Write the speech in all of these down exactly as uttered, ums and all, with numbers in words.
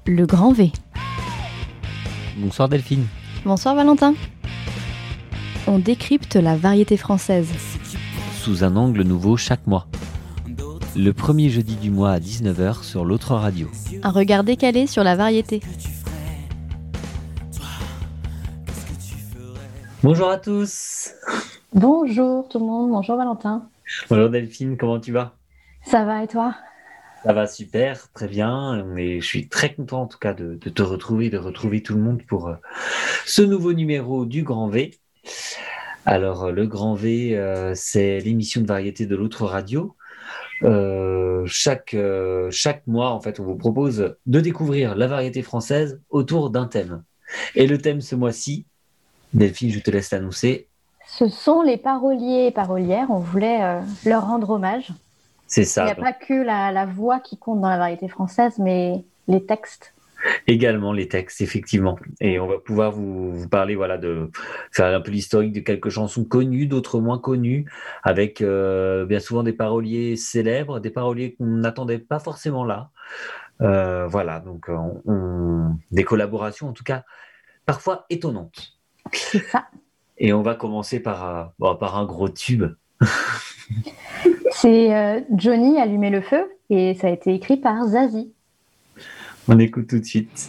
Le grand V. Bonsoir Delphine. Bonsoir Valentin. On décrypte la variété française. Sous un angle nouveau chaque mois. Le premier jeudi du mois à dix-neuf heures sur l'autre radio. Un regard décalé sur la variété. Bonjour à tous. Bonjour tout le monde, bonjour Valentin. Bonjour Delphine, comment tu vas ? Ça va et toi ? Ça va super, très bien. Et je suis très content en tout cas de, de te retrouver, de retrouver tout le monde pour euh, ce nouveau numéro du Grand V. Alors le Grand V, euh, c'est l'émission de variété de l'autre radio. Euh, chaque, euh, chaque mois, en fait, on vous propose de découvrir la variété française autour d'un thème. Et le thème ce mois-ci, Delphine, je te laisse l'annoncer. Ce sont les paroliers et parolières, on voulait euh, leur rendre hommage. C'est ça. Il n'y a donc. pas que la, la voix qui compte dans la variété française, mais les textes. Également les textes, effectivement. Et on va pouvoir vous, vous parler, voilà, de faire un peu l'historique de quelques chansons connues, d'autres moins connues, avec euh, bien souvent des paroliers célèbres, des paroliers qu'on n'attendait pas forcément là. Euh, voilà, donc on, on, des collaborations en tout cas parfois étonnantes. C'est ça. Et on va commencer par, euh, bon, par un gros tube. C'est euh, Johnny Allumer le feu et ça a été écrit par Zazie. On écoute tout de suite.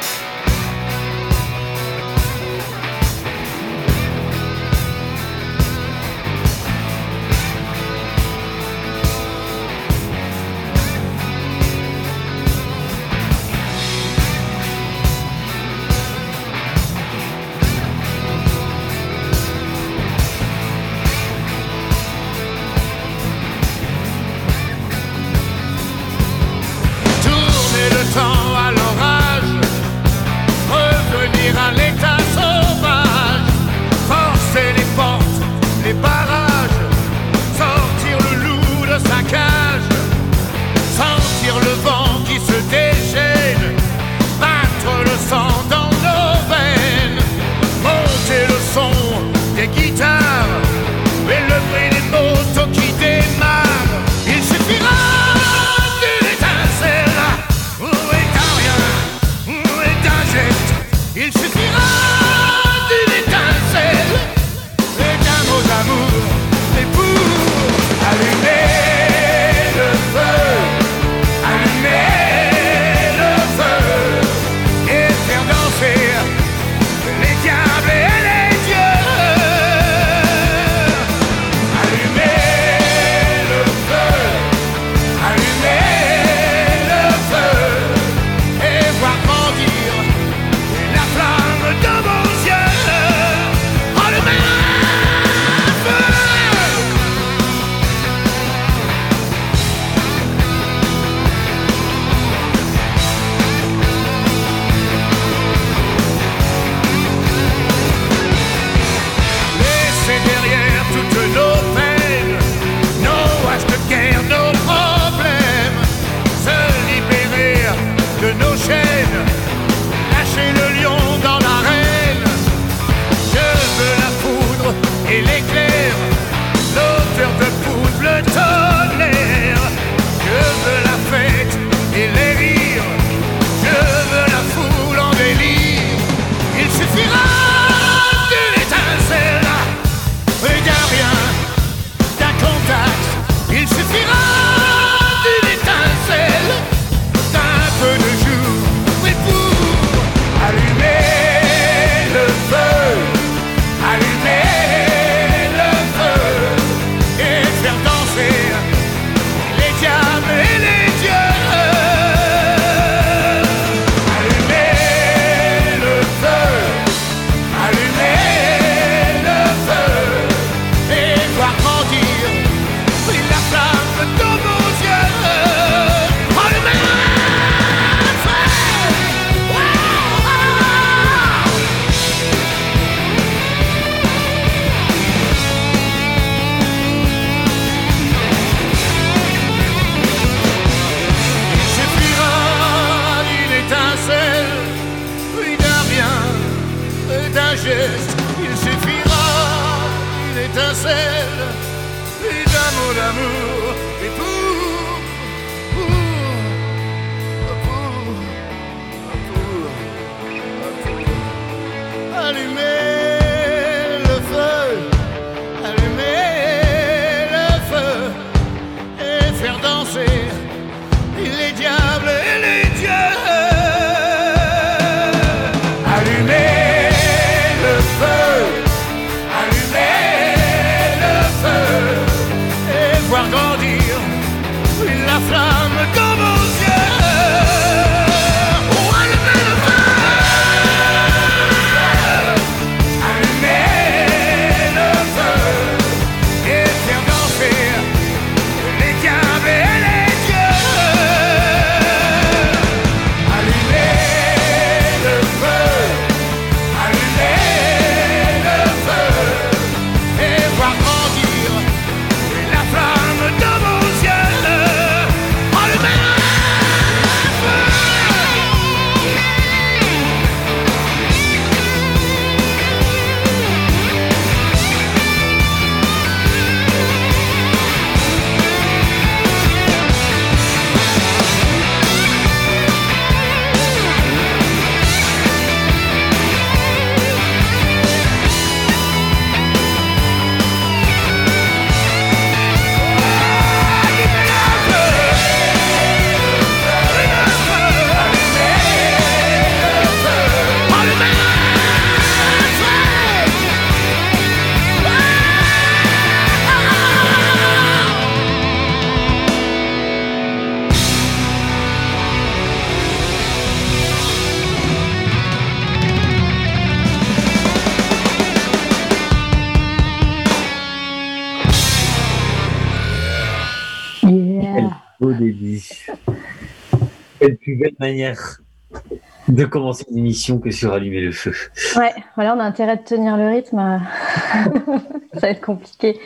étincelle, et d'amour, d'amour, et pour, pour, pour, oui. Quelle plus belle manière de commencer une émission que sur Allumer le feu. Ouais, voilà, on a intérêt de tenir le rythme. Ça va être compliqué.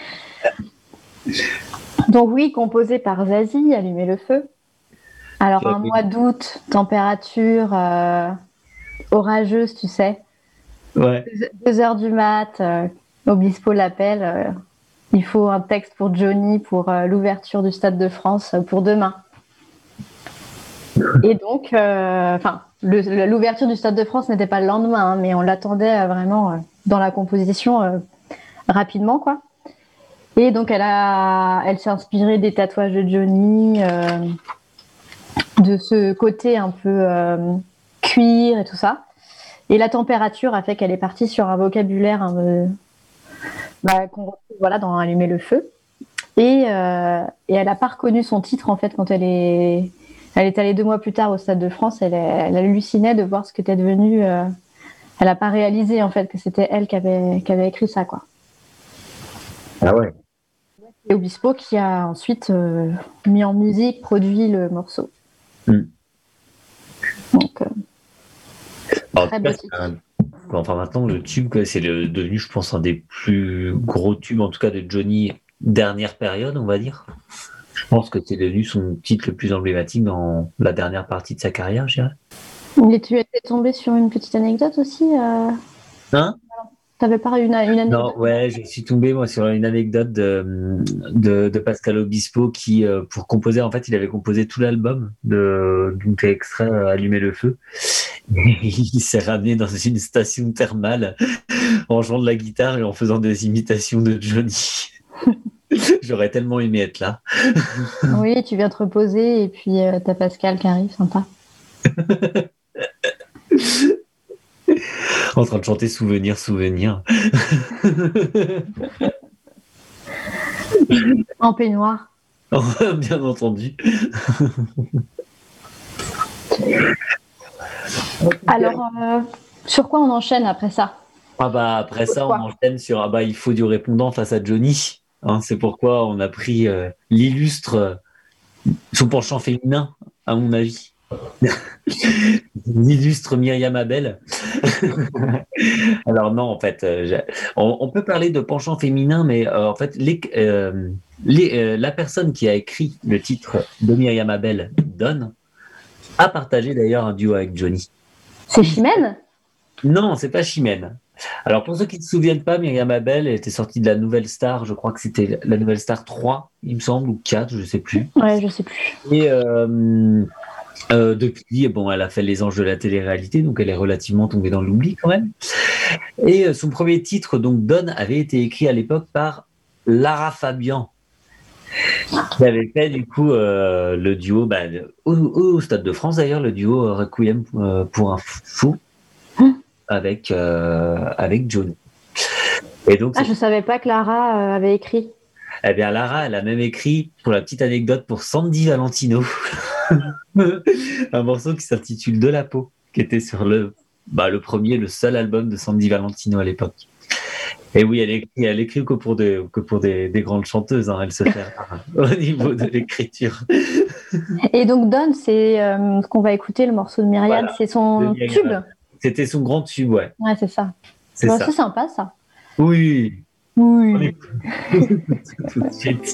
Donc oui, composé par Zazie, Allumer le feu. Alors un mois d'août, température euh, orageuse, tu sais. Ouais. Deux heures du mat, euh, Obispo l'appelle. Euh, il faut un texte pour Johnny pour euh, l'ouverture du Stade de France euh, pour demain. Et donc, enfin, euh, l'ouverture du Stade de France n'était pas le lendemain, hein, mais on l'attendait euh, vraiment euh, dans la composition euh, rapidement, quoi. Et donc, elle a, elle s'est inspirée des tatouages de Johnny, euh, de ce côté un peu euh, cuir et tout ça. Et la température a fait qu'elle est partie sur un vocabulaire un peu, bah, qu'on retrouve voilà, dans Allumer le feu. Et, euh, et elle n'a pas reconnu son titre, en fait, quand elle est... Elle est allée deux mois plus tard au Stade de France. Elle, elle hallucinait de voir ce que était devenu. Euh, elle n'a pas réalisé en fait que c'était elle qui avait, qui avait écrit ça, quoi. Ah ouais. Et Obispo qui a ensuite euh, mis en musique, produit le morceau. Mm. Donc. Euh, Alors, très cas, un... Enfin maintenant le tube, quoi, c'est le, devenu, je pense, un des plus gros tubes, en tout cas de Johnny dernière période, on va dire. Je pense que c'est devenu son titre le plus emblématique dans la dernière partie de sa carrière, je dirais. Et tu étais tombé sur une petite anecdote aussi euh... Hein? T'avais pas une, une anecdote? Non, ouais, je suis tombé moi sur une anecdote de, de, de Pascal Obispo qui, euh, pour composer, en fait, il avait composé tout l'album de donc extrait euh, Allumer le feu. Et il s'est ramené dans une station thermale en jouant de la guitare et en faisant des imitations de Johnny. J'aurais tellement aimé être là. Oui, tu viens te reposer et puis euh, t'as Pascal qui arrive, sympa. En train de chanter Souvenir, Souvenir. En peignoir. Bien entendu. Alors, euh, sur quoi on enchaîne après ça? Ah bah après ça, on enchaîne sur ah bah il faut du répondant face à Johnny. Hein, c'est pourquoi on a pris euh, l'illustre, euh, son penchant féminin, à mon avis. L'illustre Myriam Abel. Alors non, en fait, euh, on, on peut parler de penchant féminin, mais euh, en fait, les, euh, les, euh, la personne qui a écrit le titre de Myriam Abel, Don, a partagé d'ailleurs un duo avec Johnny. C'est Chimène? Non, c'est pas Chimène. Alors, pour ceux qui ne se souviennent pas, Myriam Abel était sortie de la Nouvelle Star, je crois que c'était la Nouvelle Star trois, il me semble, ou quatre, je ne sais plus. Ouais, je ne sais plus. Et euh, euh, depuis, bon, elle a fait Les Anges de la télé-réalité, donc elle est relativement tombée dans l'oubli quand même. Et euh, son premier titre, donc Don, avait été écrit à l'époque par Lara Fabian, qui avait fait du coup euh, le duo, bah, au, au Stade de France d'ailleurs, le duo Requiem euh, pour un fou. Avec, euh, avec Johnny. Et donc, ah, je ne savais pas que Lara euh, avait écrit. Eh bien, Lara, elle a même écrit, pour la petite anecdote, pour Sandy Valentino, un morceau qui s'intitule De la peau, qui était sur le, bah, le premier, le seul album de Sandy Valentino à l'époque. Et oui, elle écrit, elle écrit que pour des, que pour des, des grandes chanteuses, hein, elle se fait au niveau de l'écriture. Et donc, Don, c'est euh, ce qu'on va écouter, le morceau de Myriam, voilà, c'est son tube. C'était son grand tube, ouais. Ouais, c'est ça. C'est bon, ça. C'est sympa, ça. Oui. Oui. Tout de suite.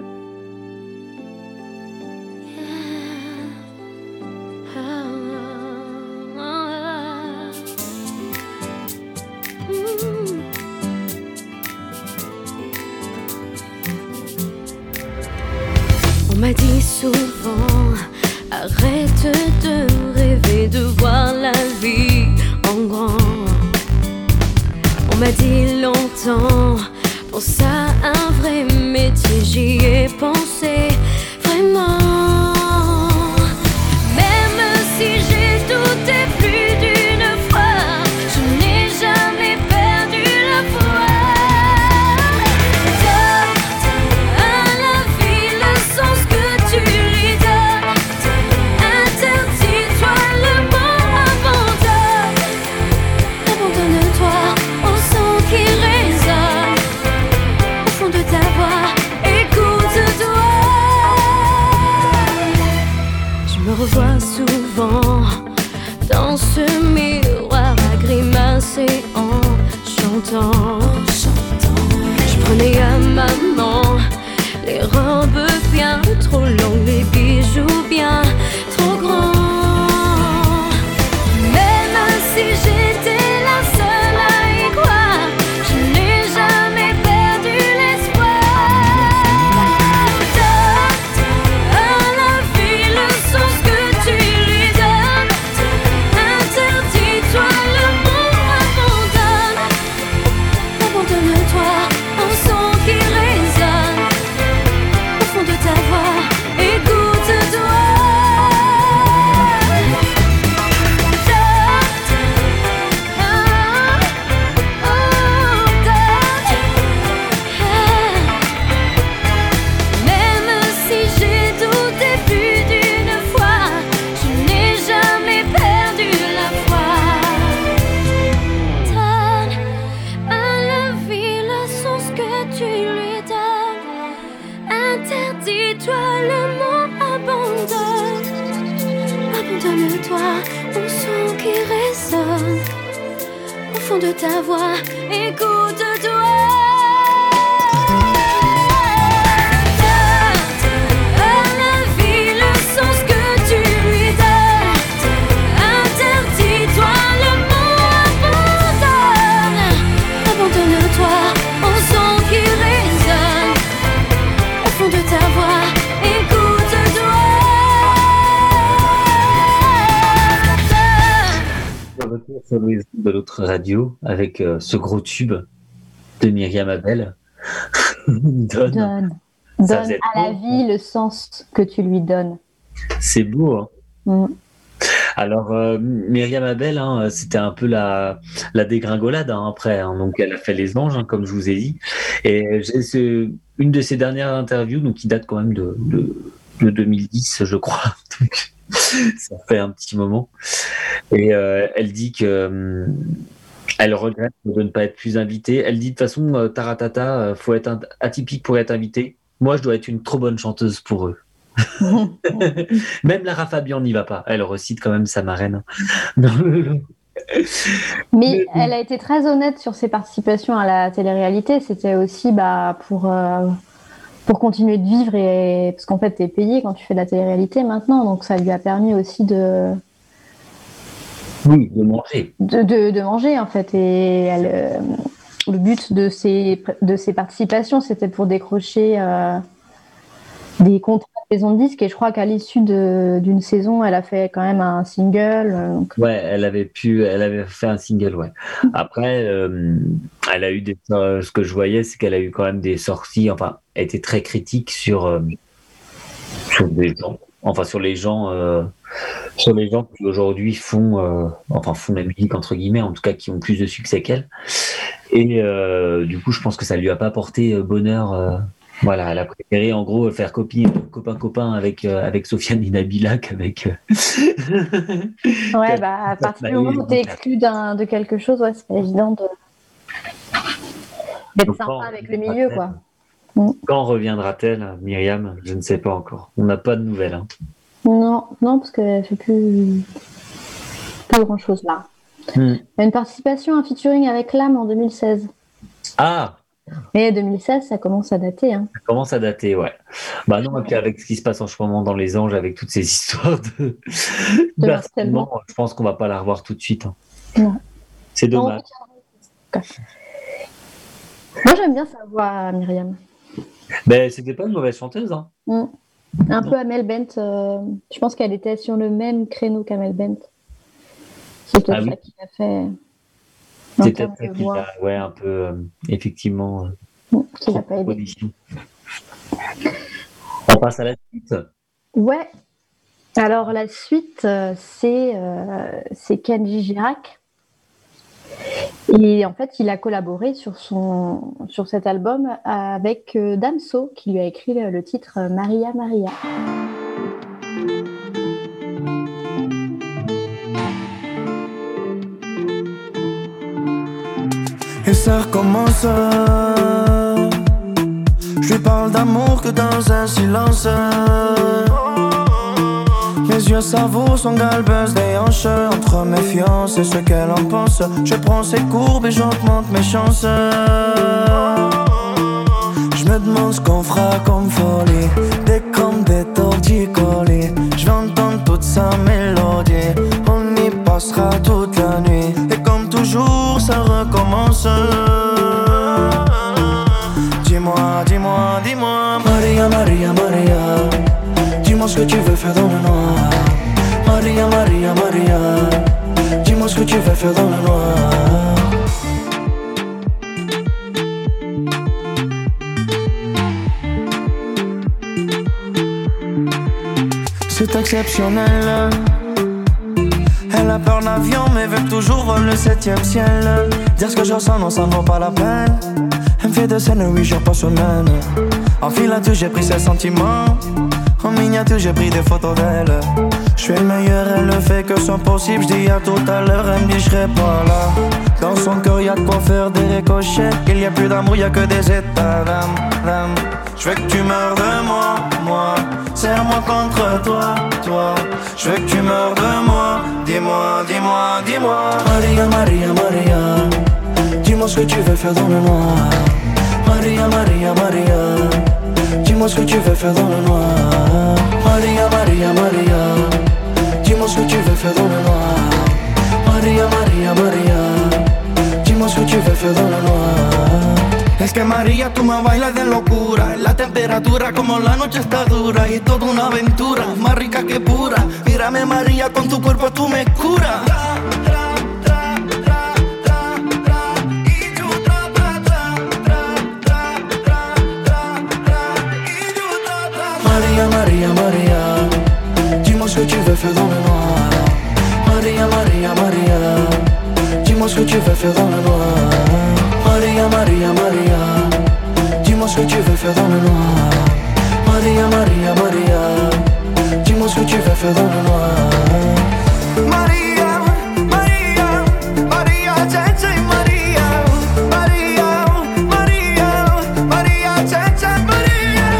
On m'a dit souvent, arrête de rêver de voir la vie en grand. On m'a dit longtemps, pense à un vrai métier, j'y ai pensé vraiment. Même si j'ai douté plus d'une fois, je n'ai jamais perdu la foi. Donne à la vie le sens que tu lui donnes. Interdis-toi le mot abandonne. Abandonne-toi au son qui résonne au fond de ta voix. Écoute-toi. souvent dans ce miroir à grimacer en chantant. Je prenais à maman les robes bien trop longues, les bijoux bien trop grands. Même si j'étais la seule à y croire, je n'ai jamais perdu l'espoir. Donne à la vie le sens que tu lui donnes. Interdis-toi le mot abandonne. Abandonne-toi au son qui résonne au fond de ta voix. Écoute-toi. Même si j'ai douté plus d'une fois, je n'ai jamais perdu la foi. Donne à la vie le sens que tu lui donnes. Interdis-toi le mot abandonne. Abandonne-toi au son qui résonne au fond de ta voix. Écoute-toi. Donne à la vie le sens que tu lui donnes. Interdis-toi le mot abandonne. Abandonne-toi au son qui résonne au fond de ta voix. Écoute-toi. De retour sur les ondes de l'autre radio avec euh, ce gros tube de Myriam Abel. Donne. Donne, Ça donne faisait à la beau. vie le sens que tu lui donnes. C'est beau, hein. Mm. Alors, euh, Myriam Abel, hein, c'était un peu la, la dégringolade hein, après. Hein, donc, elle a fait Les Anges, hein, comme je vous ai dit. Et j'ai ce, une de ses dernières interviews, donc, qui date quand même de, de, de deux mille dix, je crois. Donc, ça fait un petit moment. Et euh, elle dit que hum, elle regrette de ne pas être plus invitée. Elle dit de toute façon, euh, taratata, euh, faut être un- atypique pour être invitée. Moi, je dois être une trop bonne chanteuse pour eux. Même Lara Fabian n'y va pas. Elle recite quand même sa marraine. Dans le- Mais elle a été très honnête sur ses participations à la télé-réalité. C'était aussi bah, pour, euh, pour continuer de vivre. Et... Parce qu'en fait, tu es payé quand tu fais de la télé-réalité maintenant. Donc ça lui a permis aussi de, Oui, de manger. de, de, de manger, en fait. Et elle, euh, le but de ses, de ses participations, c'était pour décrocher euh, des contrats de maison de disques. Et je crois qu'à l'issue de- d'une saison, elle a fait quand même un single. euh, Donc... Ouais, elle avait pu, elle avait fait un single, ouais. Après, euh, elle a eu des, euh, ce que je voyais, c'est qu'elle a eu quand même des sorties. Enfin, elle était très critique sur euh, sur des gens, enfin sur les gens, euh, sur les gens qui aujourd'hui font, euh, enfin font la musique entre guillemets, en tout cas qui ont plus de succès qu'elle. Et euh, du coup, je pense que ça lui a pas apporté euh, bonheur. euh, Voilà, elle a préféré en gros faire copine, copain copain avec euh, avec Sofiane Inabila qu'avec. euh, Ouais, qu'elle- bah, à partir du bah, moment où oui, tu es exclu d'un, de quelque chose, ouais, c'est pas évident de... d'être Donc, sympa quand avec le milieu, quoi. Quand reviendra-t-elle, Myriam? Je ne sais pas encore. On n'a pas de nouvelles. hein. Non, non, parce qu'elle fait plus, pas grand chose là. Hmm. Il y a une participation, un featuring avec L'Âme en deux mille seize. Ah, Mais deux mille seize, ça commence à dater. Hein. ça commence à dater, ouais. Bah non, et puis avec ce qui se passe en ce moment dans Les Anges, avec toutes ces histoires de, De d'harcèlement, je pense qu'on va pas la revoir tout de suite. hein. Non. C'est Non, dommage. moi, j'aime bien sa voix, Myriam. Ben, c'était pas une mauvaise chanteuse. Hein. Mm. Un peu Amel Bent. euh, je pense qu'elle était sur le même créneau qu'Amel Bent. C'est peut-être Ah oui. ça qui a fait. C'est en peut-être termes ça de qui voix, a, ouais, un peu, euh, effectivement, euh, mm, qui l'a pas aidé. proposition. On passe à la suite. Ouais. Alors la suite, euh, c'est euh, c'est Kenji Girac. Et en fait, il a collaboré sur son sur cet album avec euh, Damso, qui lui a écrit le, le titre euh, Maria Maria. Et ça recommence. Je lui parle d'amour que dans un silence. Mais Ses yeux savourent son galbeuse des hanches. Entre méfiance et ce qu'elle en pense, je prends ses courbes et j'augmente mes chances. Je me demande ce qu'on fera comme folie. Des comme des torticolis. Je vais entendre toute sa mélodie. On y passera toute la nuit. Et comme toujours ça recommence. Dis-moi, dis-moi, dis-moi Maria, Maria, Maria. Dis-moi ce que tu veux faire dans le noir. Maria, Maria, Maria. Dis-moi ce que tu veux faire dans le noir. C'est exceptionnel. Elle a peur d'avion mais veut toujours voler le septième ciel. Dire ce que je ressens, non ça ne vaut pas la peine. Elle me fait de scène huit jours par semaine. En filature j'ai pris ses sentiments. En miniature j'ai pris des photos d'elle. Je suis le meilleur, elle ne fait que son possible. Je dis à tout à l'heure, elle me dit je serai pas là. Dans son cœur y'a de quoi faire des ricochets. Il y a plus d'amour, y'a que des états d'âme, d'âme. Je veux que tu meurs de moi, moi. Serre-moi contre toi, toi. Je veux que tu meurs de moi. Dis-moi, dis-moi, dis-moi Maria, Maria, Maria. Dis-moi ce que tu veux faire dans le noir. Maria, Maria, Maria. Dis-moi ce que tu veux faire dans le noir. Maria, Maria, Maria. Dis-moi ce que tu veux faire dans le noir. Maria, Maria, Maria. Dis-moi ce que tu veux faire dans le noir. Es que María, tú me bailas de locura. La temperatura como la noche está dura. Y toda una aventura, más rica que pura. Mírame María, con tu cuerpo tú me curas. Maria, Maria, Maria. Dis-moi ce que tu veux faire dans le noir. Maria, Maria, Maria. Dis-moi ce que tu veux faire dans le noir. Maria, Maria, Maria. Dis-moi ce que tu veux faire dans le noir. Maria, Maria, Maria. Dis-moi ce que tu veux faire dans le noir. Maria, Maria, Maria, Tchétché, Maria. Maria, Maria, Maria, Tchétché, Maria.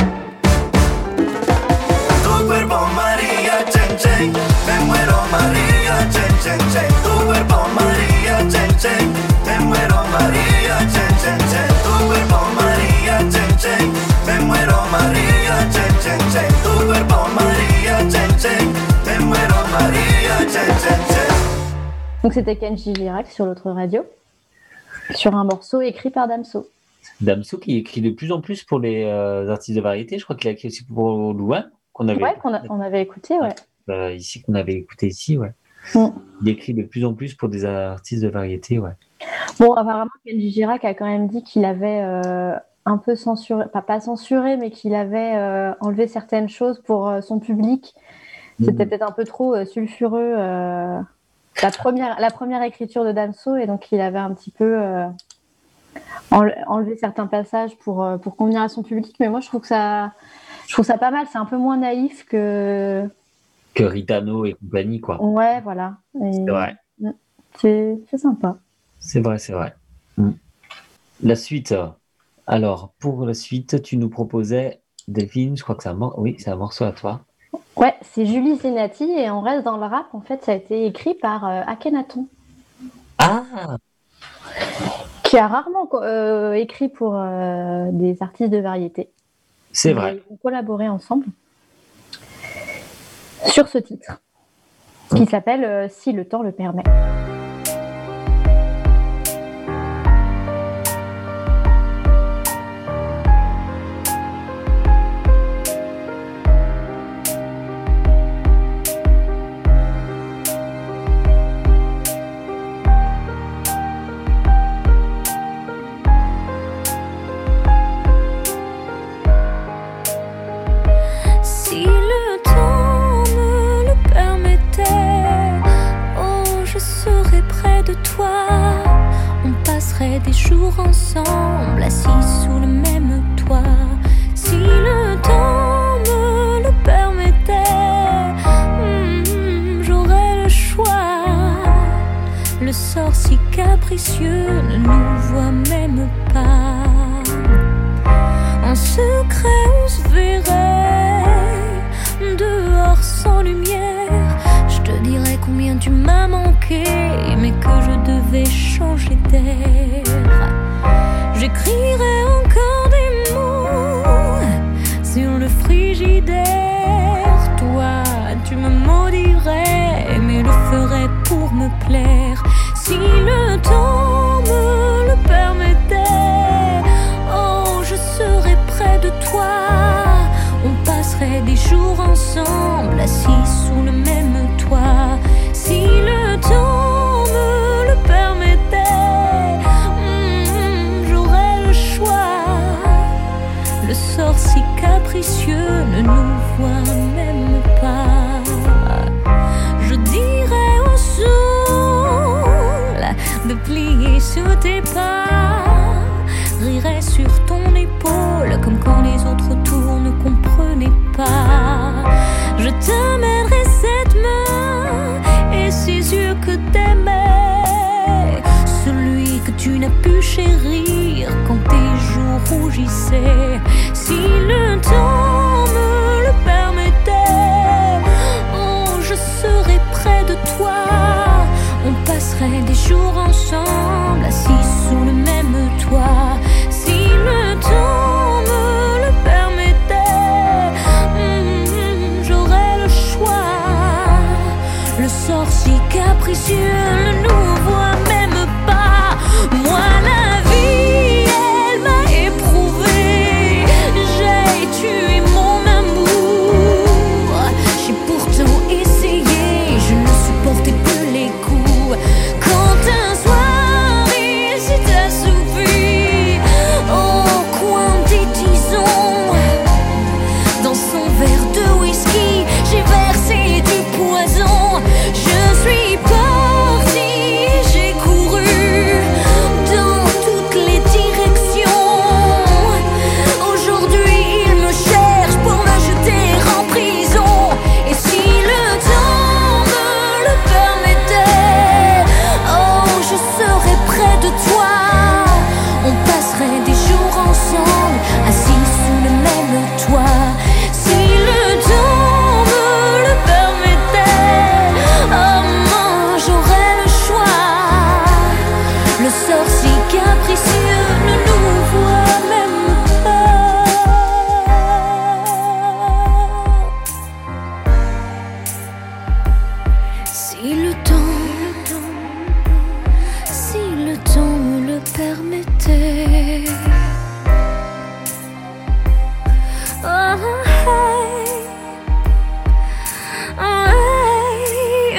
Tu cuerpo, Maria, Tchétché. Me muero, Maria, Tchétché. Tu cuerpo, Maria, Tchétché. Me muero, Maria, chen, chen, chen. Tu cuerpo, Maria, chen, chen. Me muero, Maria, chen, chen, chen. Tu cuerpo, Maria, chen, chen. Me muero, Maria, chen, chen, chen. Donc c'était Kenji Girac sur l'autre radio, sur un morceau écrit par Damso. Damso qui écrit de plus en plus pour les euh, artistes de variété. Je crois qu'il a écrit aussi pour Louane, qu'on avait, ouais, qu'on a, on avait écouté, ouais. Euh, ici, qu'on avait écouté ici, ouais. Mm. Il écrit de plus en plus pour des artistes de variété, ouais. Bon, apparemment, Kenji Girac a quand même dit qu'il avait euh, un peu censuré, pas, pas censuré, mais qu'il avait euh, enlevé certaines choses pour euh, son public. C'était mmh. peut-être un peu trop euh, sulfureux, euh, la, première, la première écriture de Damso, et donc il avait un petit peu euh, enlevé certains passages pour, euh, pour convenir à son public. Mais moi, je trouve que ça, je trouve ça pas mal. C'est un peu moins naïf que... Que Ritano et compagnie, quoi. Ouais, voilà. Et c'est vrai. C'est, c'est sympa. C'est vrai, c'est vrai. Mm. La suite. Alors, pour la suite, tu nous proposais, Delphine, je crois que c'est un, mor- oui, c'est un morceau à toi. Ouais, c'est Julie Zenati et on reste dans le rap. En fait, ça a été écrit par euh, Akhenaton. Ah Qui a rarement euh, écrit pour euh, des artistes de variété. C'est vrai. Ils ont collaboré ensemble sur ce titre, qui s'appelle euh, « Si le temps le permet ». Des jours ensemble, assis sous le même toit. Si le temps me le permettait, hmm, j'aurais le choix. Le sort si capricieux ne nous voit même pas. En secret on se verrait dehors sans lumière, je te dirais combien tu m'as manqué, mais que je devais changer d'air. J'écrirais encore des mots sur le frigidaire. Toi, tu me maudirais, mais le ferais pour me plaire. Si le temps me le permettait, oh, je serais près de toi. On passerait des jours ensemble, assis sous le même toit. Si le temps me le permettait, mm, j'aurais le choix. Le sort si capricieux ne nous voit même pas. Je dirais au sol de plier sur tes pas, rirais sur ton épaule comme quand les autres autour ne comprenaient pas. Je t'amènerai cette main et ces yeux que t'aimais, celui que tu n'as pu chérir quand tes joues rougissaient. Si le temps me le permettait, oh, je serais près de toi. On passerait des jours ensemble, assis sous le même toit. Si le temps me le permettait, mm, j'aurais le choix. Le sort si capricieux ne nous voit même pas. Moi la vie, elle m'a éprouvée. J'ai tué mon amour. J'ai pourtant essayé, je ne supportais plus les coups. Quand un soir il s'est assoupi au coin des tisons, dans son verre de whisky, j'ai versé du poison. Je suis partie, j'ai couru dans toutes les directions. Aujourd'hui il me cherche pour me jeter en prison. Et si le temps me le permettait, oh, je serais près de toi. On passerait des jours ensemble, assis sous le même toit. Si le temps me le permettait, oh, moi j'aurais le choix. Le sort si capricieux ne nous voit même pas. Si le temps, si le temps me le permettait, oh, hey, oh, hey,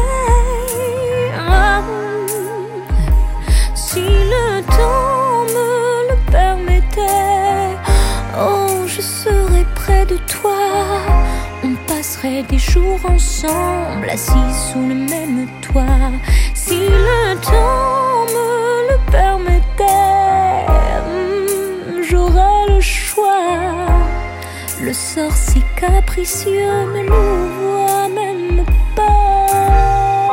oh, hey, si le temps me le permettait, oh, je serais près de toi. On passerait des jours ensemble, assis sous le même toit. Si le temps me le permettait, mm, j'aurais le choix. Le sort si capricieux ne nous voit même pas.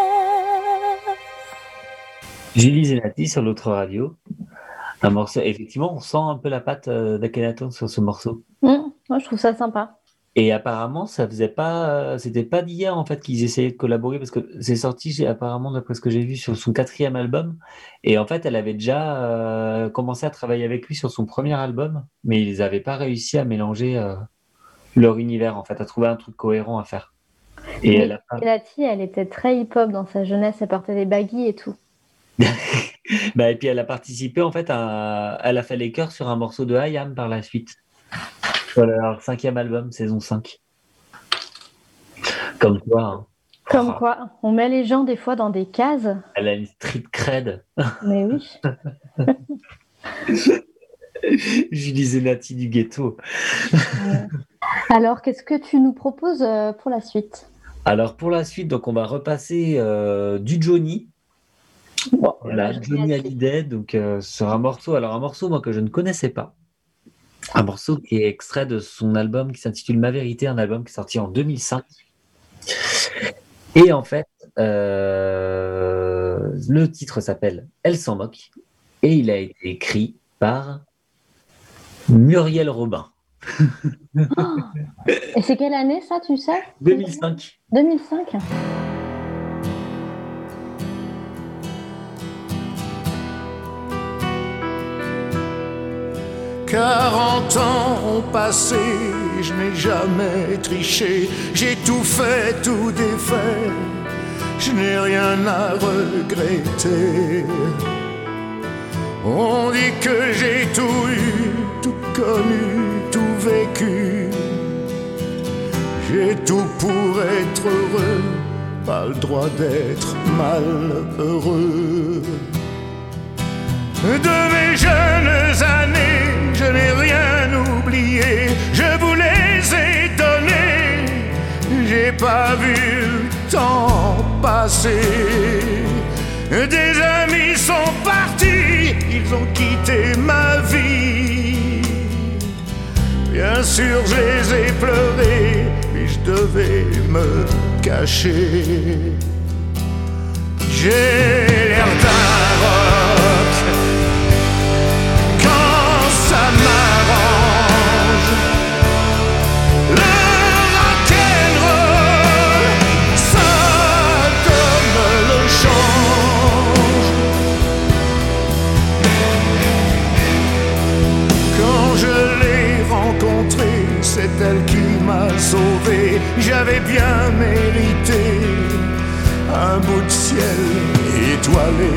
Julie Zenati sur l'autre radio. Un morceau, effectivement, on sent un peu la patte euh, d'Akhenaton sur ce morceau. Mmh, moi, je trouve ça sympa. Et apparemment, ça faisait pas, euh, c'était pas d'hier en fait qu'ils essayaient de collaborer parce que c'est sorti, j'ai, apparemment, d'après ce que j'ai vu, sur son quatrième album. Et en fait, elle avait déjà euh, commencé à travailler avec lui sur son premier album, mais ils n'avaient pas réussi à mélanger euh, leur univers en fait, à trouver un truc cohérent à faire. Et Oui, elle a pas... Lati, elle était très hip-hop dans sa jeunesse, elle portait des baggy et tout. bah, et puis elle a participé en fait à, elle a fait les chœurs sur un morceau de I Am par la suite. Sur leur cinquième album, saison cinq. Comme quoi. Hein. Comme Oh, quoi, on met les gens des fois dans des cases. elle a une street cred. Mais oui. Julie Zenati du ghetto. Alors, qu'est-ce que tu nous proposes euh, pour la suite? Alors pour la suite, donc on va repasser euh, du Johnny. Bon, Voilà, bah, Johnny Hallyday, donc euh, sur un morceau. Alors un morceau moi que je ne connaissais pas. Un morceau qui est extrait de son album qui s'intitule Ma Vérité, un album qui est sorti en deux mille cinq. Et en fait, euh, le titre s'appelle Elle s'en moque et il a été écrit par Muriel Robin. Oh. Et c'est quelle année ça, tu sais? deux mille cinq. deux mille cinq. Quarante ans ont passé, je n'ai jamais triché, j'ai tout fait, tout défait, je n'ai rien à regretter. On dit que j'ai tout eu, tout connu, tout vécu, j'ai tout pour être heureux, pas le droit d'être malheureux. De mes jeunes années, je n'ai rien oublié, je vous les ai donnés, j'ai pas vu le temps passer. Des amis sont partis, ils ont quitté ma vie. Bien sûr je les ai pleurés, mais je devais me cacher. J'ai l'air d'un rock quand ça m'arrange. Le rock'n'roll, ça donne le change. Quand je l'ai rencontrée, c'est elle qui m'a sauvé. J'avais bien mérité un bout de ciel étoilé.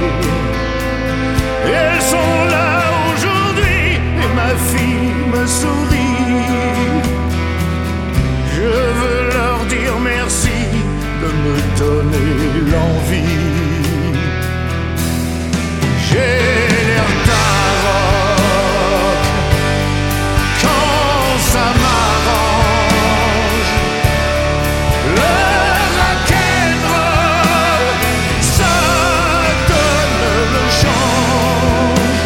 Et elles sont là aujourd'hui et ma fille me sourit. Je veux leur dire merci de me donner l'envie. J'ai l'air d'un rock quand ça m'arrange. Le rock'n'roll, ça donne le change.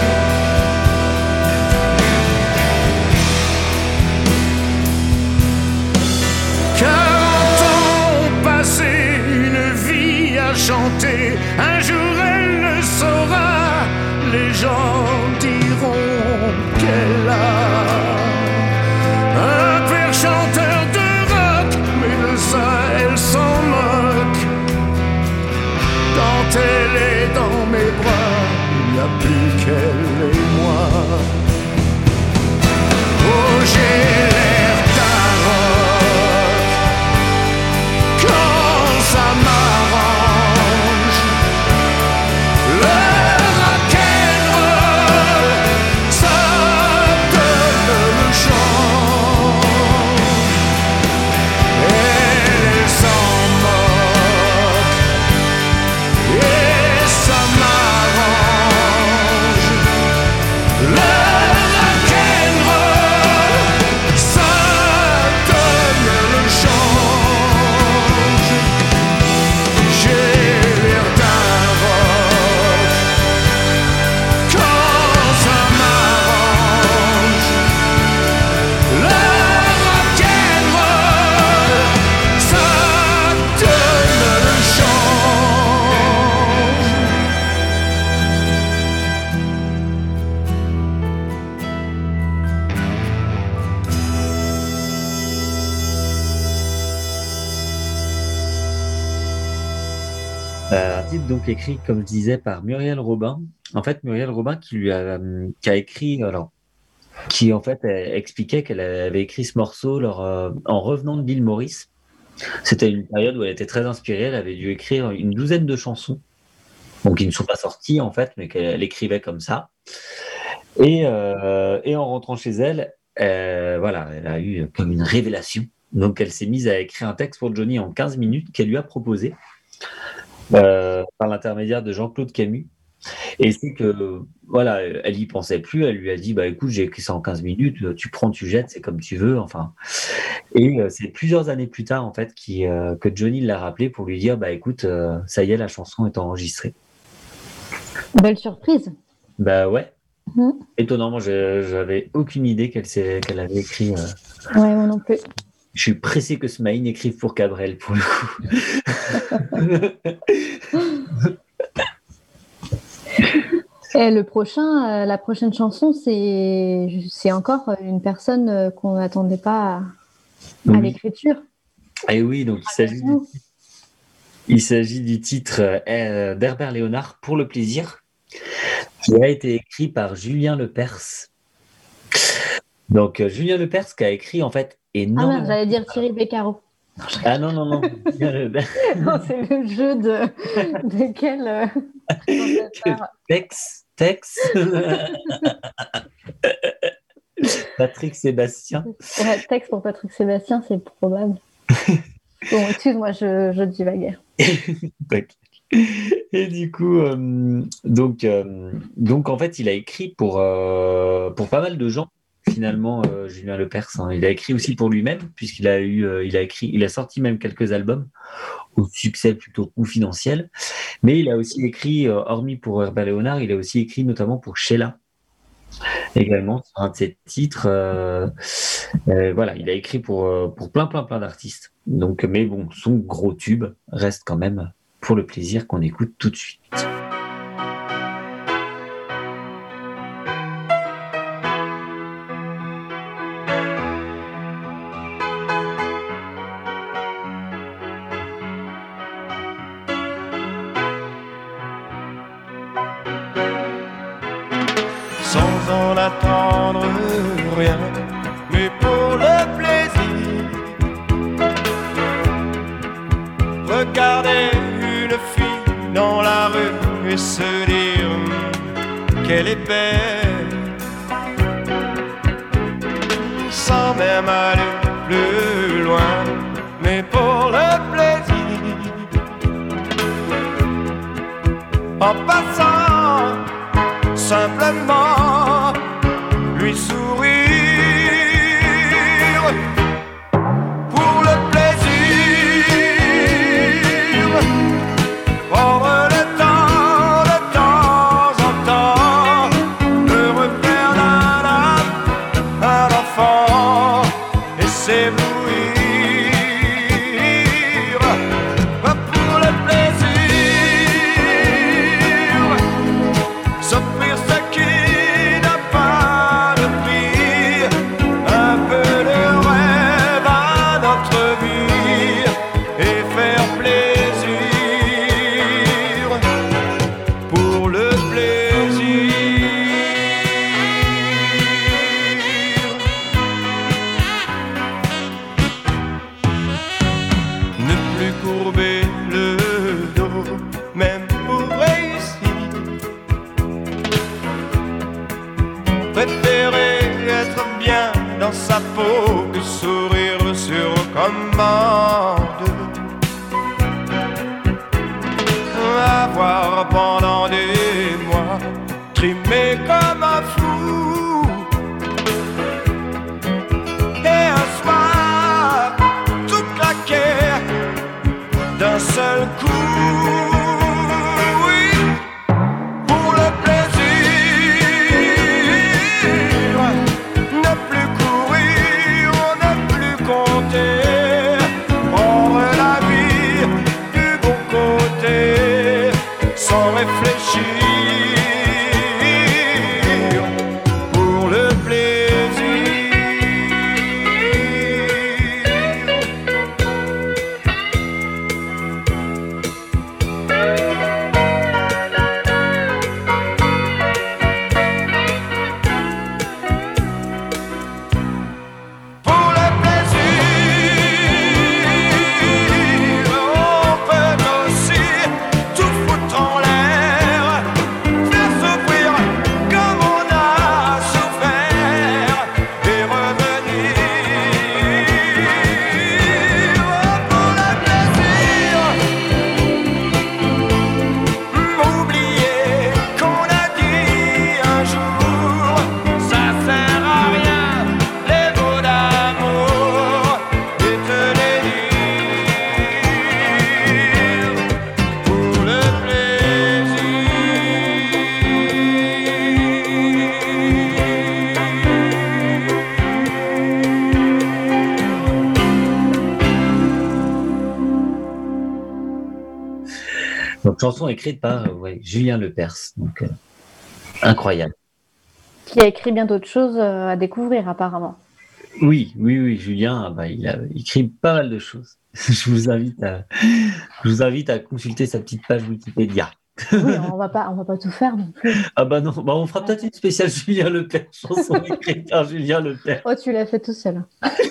Quarante ans ont passé, une vie à chanter. Un jour elle le saura, les gens diront qu'elle a un père chanteur de rock, mais de ça elle s'en moque. Quand elle est dans mes bras, il n'y a plus qu'elle et moi. Oh, j'ai l'air d'un rock quand ça m'arrange. Le rock'n'roll, ça donne le change. Elle s'en moque et ça m'arrange. Le rock'n'roll, ça donne le change. J'ai l'air d'un rock quand ça m'arrange. Le rock'n'roll, ça donne le change. Euh, un titre donc écrit, comme je disais, par Muriel Robin. En fait, Muriel Robin qui lui a, euh, qui a écrit, alors, qui en fait euh, expliquait qu'elle avait écrit ce morceau lors, euh, en revenant de l'île Maurice. C'était une période où elle était très inspirée. Elle avait dû écrire une douzaine de chansons, donc qui ne sont pas sorties en fait, mais qu'elle écrivait comme ça. Et, euh, et en rentrant chez elle, euh, voilà, elle a eu comme une révélation. Donc elle s'est mise à écrire un texte pour Johnny en quinze minutes qu'elle lui a proposé. Euh, par l'intermédiaire de Jean-Claude Camus. Et c'est que, voilà, elle y pensait plus, elle lui a dit, bah écoute, j'ai écrit ça en quinze minutes, tu prends, tu jettes, c'est comme tu veux, enfin. Et euh, c'est plusieurs années plus tard, en fait, qui, euh, que Johnny l'a rappelé pour lui dire, bah écoute, euh, ça y est, la chanson est enregistrée. Belle surprise. Bah ouais. Mmh. Étonnamment, je, j'avais aucune idée qu'elle, s'est, qu'elle avait écrit. Euh... Ouais, moi non plus. Je suis pressé que Smaïn écrive pour Cabrel, pour le coup. Et Et le prochain, euh, la prochaine chanson, c'est, c'est encore une personne euh, qu'on n'attendait pas à, à Oui. l'écriture. Et oui, donc il s'agit du, il s'agit du titre euh, d'Herbert Léonard, Pour le plaisir, qui a été écrit par Julien Lepers. Donc euh, Julien Lepers qui a écrit en fait Ah énormément. non, j'allais dire Thierry Beccaro. Ah non, non, non. Julien Lepers. Non, c'est le jeu de, de quel euh, présentateur. Tex, Tex. Patrick Sébastien. Ouais, texte pour Patrick Sébastien, c'est probable. Bon, excuse-moi, je, je divaguais. Et du coup, euh, donc, euh, donc en fait, il a écrit pour, euh, pour pas mal de gens. Finalement, euh, Julien Lepers, hein. Il a écrit aussi pour lui-même, puisqu'il a eu, euh, il a écrit, il a sorti même quelques albums au succès plutôt confidentiel. Mais il a aussi écrit, euh, hormis pour Herbert Léonard, il a aussi écrit notamment pour Sheila. Également sur un de ses titres, euh, euh, voilà, il a écrit pour euh, pour plein plein plein d'artistes. Donc, mais bon, son gros tube reste quand même Pour le plaisir qu'on écoute tout de suite. Sans en attendre rien, mais pour le plaisir. Regarder une fille dans la rue et se dire qu'elle est belle, sans même aller plus loin, mais pour le plaisir. En passant, simplement lui sourire pour le plaisir, prendre le temps, de temps en temps, de refaire d'un âme un enfant et s'éblouir pour le plaisir, s'offrir ce qui n'a pas de prix, un peu de rêve à notre vie et faire plaisir pour le plaisir. Ne plus courber le dos, même pour réussir. Préférer être bien dans sa peau que sourire sur commande. Avoir pendant des mois trimé comme un fou, et un soir tout claqué d'un seul coup. Oui, pour le plaisir, ne plus courir, ne plus compter, prendre la vie du bon côté, sans réfléchir, pour le plaisir. Pour le plaisir, on peut aussi tout foutre en l'air, faire souffrir comme on a souffert et revenir. Pour le plaisir, oublier qu'on a dit un jour, ça sert à rien les mots d'amour, et te les dire pour le Donc chanson écrite par euh, ouais, Julien Lepers. Donc, euh, incroyable. Qui a écrit bien d'autres choses euh, à découvrir apparemment. Oui, oui, oui, Julien, bah, il a écrit pas mal de choses. je vous invite à, je vous invite à consulter sa petite page Wikipédia. Oui, on va pas, on va pas tout faire non plus. Ah bah non, bah on fera peut-être une spéciale Julien Lepers, chanson écrite par Julien Lepers. Oh, tu l'as fait tout seul.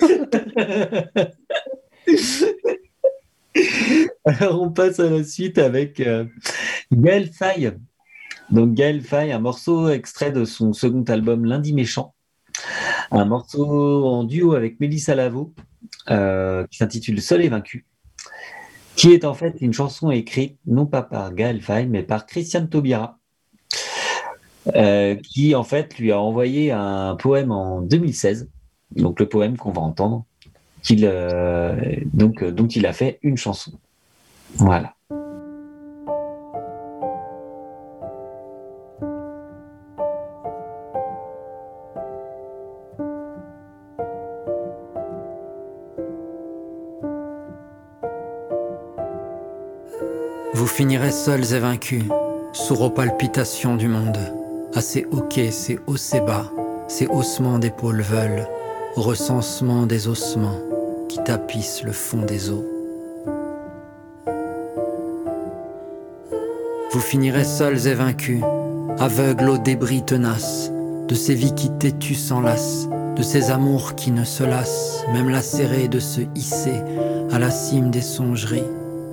Alors on passe à la suite avec euh, Gaël Faye. Donc Gaël Faye, un morceau extrait de son second album Lundi Méchant, un morceau en duo avec Mélissa Lavo euh, qui s'intitule Seul et vaincu, qui est en fait une chanson écrite non pas par Gaël Faye mais par Christiane Taubira, euh, qui en fait lui a envoyé un poème en deux mille seize, donc le poème qu'on va entendre, qu'il, euh, donc, dont il a fait une chanson. Voilà. Vous finirez seuls et vaincus, sourds aux palpitations du monde. À ces hoquets, ces hauts, ces bas, ces haussements d'épaules veulent, au recensement des ossements qui tapissent le fond des eaux. Vous finirez seuls et vaincus, aveugles aux débris tenaces, de ces vies qui têtues s'enlacent, de ces amours qui ne se lassent, même lacérés de se hisser à la cime des songeries.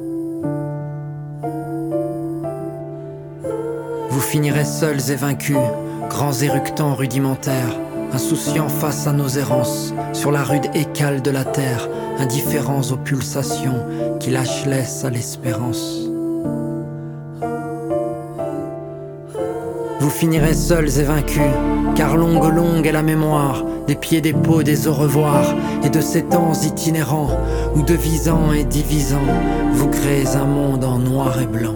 Vous finirez seuls et vaincus, grands éructants rudimentaires, insouciants face à nos errances, sur la rude écale de la terre, indifférents aux pulsations qui lâchent laisse à l'espérance. Vous finirez seuls et vaincus, car longue longue est la mémoire des pieds des peaux des au revoir et de ces temps itinérants où devisant et divisant vous créez un monde en noir et blanc.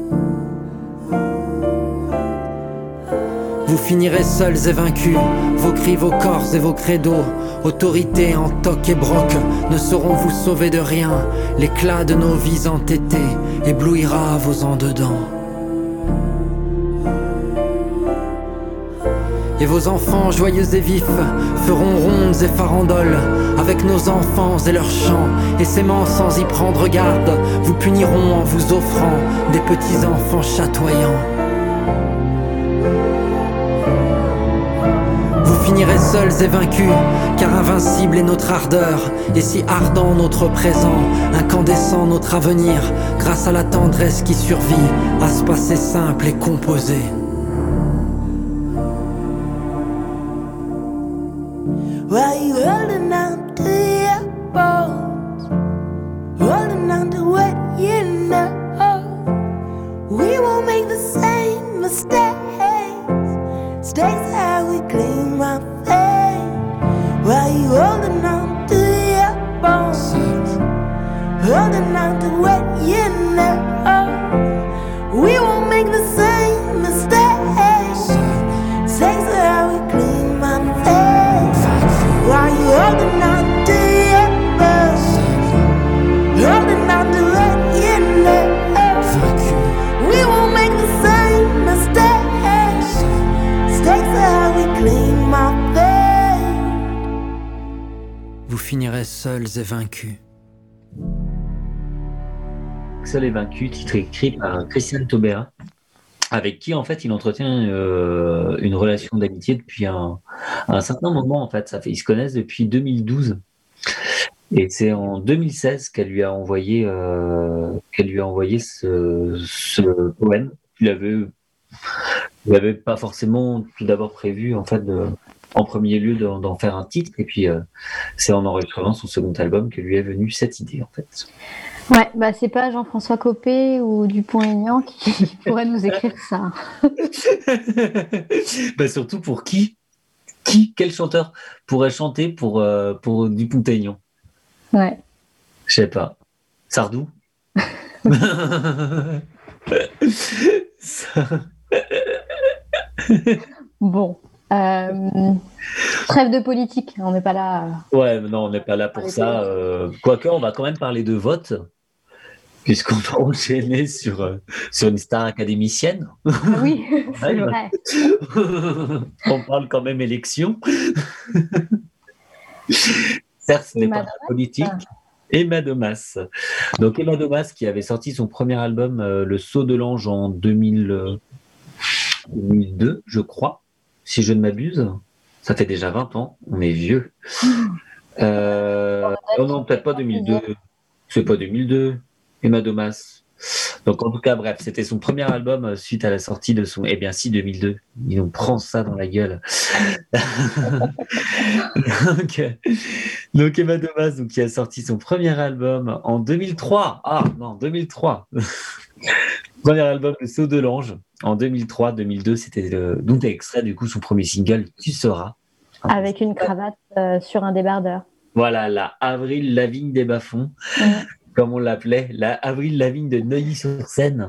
Vous finirez seuls et vaincus, vos cris, vos corps et vos credos, autorité en toc et broc, ne sauront vous sauver de rien. L'éclat de nos vies entêtées éblouira vos en-dedans. Et vos enfants joyeux et vifs feront rondes et farandoles avec nos enfants et leurs chants, et s'aimant sans y prendre garde, vous puniront en vous offrant des petits enfants chatoyants. Vous finirez seuls et vaincus, car invincible est notre ardeur, et si ardent notre présent, incandescent notre avenir, grâce à la tendresse qui survit à ce passé simple et composé. Why you holding on to your bones? Holding on to what you know. We won't make the same mistakes. Mistakes how we claim our fate. Why you holding on to your bones? Holding on to what you know. We won't make the same mistakes. Mistakes how we claim our fate. Why you holding on to your bones? Holding on to what you know. We won't make the same mistakes. Mistakes how we claim our fate. Vous finirez seuls et vaincus. Seul et vaincu, titre écrit par Christiane Taubira, avec qui en fait il entretient euh, une relation d'amitié depuis un, un certain moment en fait. Ça fait, ils se connaissent depuis deux mille douze et c'est en deux mille seize qu'elle lui a envoyé euh, qu'elle lui a envoyé ce, ce poème. Il avait, il avait pas forcément tout d'abord prévu en fait de, en premier lieu d'en, d'en faire un titre, et puis euh, c'est en enregistrant son second album que lui est venue cette idée en fait. Ouais, bah c'est pas Jean-François Copé ou Dupont-Aignan qui pourrait nous écrire ça. Bah surtout pour qui, qui, quel chanteur pourrait chanter pour euh, pour Dupont-Aignan? Ouais. Je sais pas. Sardou. Ça... Bon. Euh, trêve de politique, on n'est pas là. Ouais, non, on n'est pas là pour ça. Euh, quoique, on va quand même parler de vote. puisqu'on va enchaîner sur, euh, sur une star académicienne. Ah oui, c'est Ouais, vrai. on parle quand même élection. Certes, ce n'est Emma pas Domas. politique. Emma Domas. Donc Emma Domas qui avait sorti son premier album, euh, Le Sceau de l'Ange, en deux mille, euh, deux mille deux, je crois, si je ne m'abuse. Ça fait déjà vingt ans, on est vieux. Euh, oh non, peut-être pas deux mille deux. C'est pas deux mille deux, Emma Domas. Donc en tout cas, bref, c'était son premier album euh, suite à la sortie de son... Eh bien si, deux mille deux. Il nous prend ça dans la gueule. donc, euh, donc Emma Domas, donc, qui a sorti son premier album en deux mille trois. Ah non, deux mille trois. Premier album, Le Sceau de l'Ange, en deux mille trois. deux mille deux, c'était le... donc extrait du coup son premier single, Tu seras. Avec une cravate euh, sur un débardeur. Voilà, la Avril Lavigne des bas-fonds, Mm. comme on l'appelait, la Avril Lavigne de Neuilly-sur-Seine.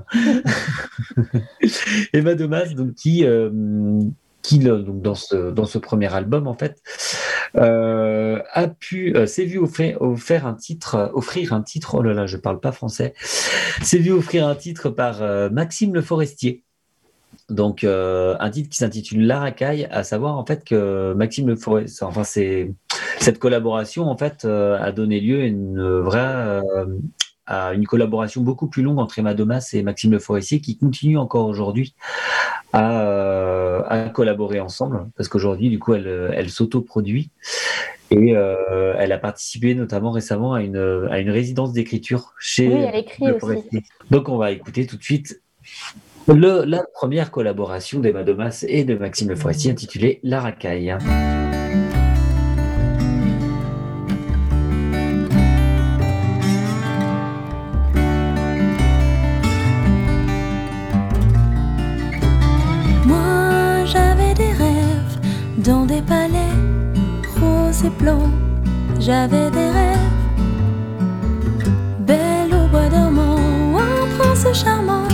Emma Domas, donc, qui, euh, qui le- donc, dans, ce, dans ce premier album, en fait, euh, a pu, euh, s'est vu offrir, offrir un titre, offrir un titre, oh là là, je parle pas français, s'est vu offrir un titre par euh, Maxime Le Forestier. Donc, euh, un titre qui s'intitule La Racaille, à savoir en fait que Maxime Le Forestier, enfin, c'est cette collaboration en fait euh, a donné lieu à une vraie, euh, à une collaboration beaucoup plus longue entre Emma Domas et Maxime Le Forestier, qui continue encore aujourd'hui à, euh, à collaborer ensemble, parce qu'aujourd'hui, du coup, elle, elle s'autoproduit et euh, elle a participé notamment récemment à une, à une résidence d'écriture chez Oui, elle écrit Le aussi. Forestier. Donc, on va écouter tout de suite le, la première collaboration d'Emma Domas et de Maxime Le Forestier, intitulée La Racaille. Moi j'avais des rêves dans des palais roses et blancs. J'avais des rêves belle au bois dormant, un prince charmant